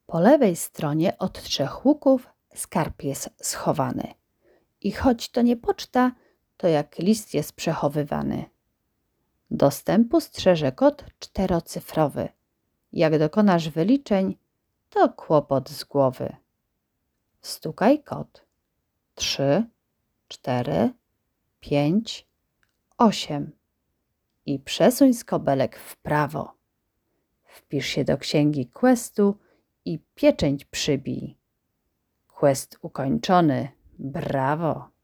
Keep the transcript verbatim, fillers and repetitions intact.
Po lewej stronie od trzech łuków skarb jest schowany. I choć to nie poczta, to jak list jest przechowywany. Dostępu strzeże kod czterocyfrowy. Jak dokonasz wyliczeń, to kłopot z głowy. Stukaj kod. Trzy, cztery, pięć, osiem i przesuń skobelek w prawo. Wpisz się do księgi questu i pieczęć przybij. Quest ukończony. Brawo!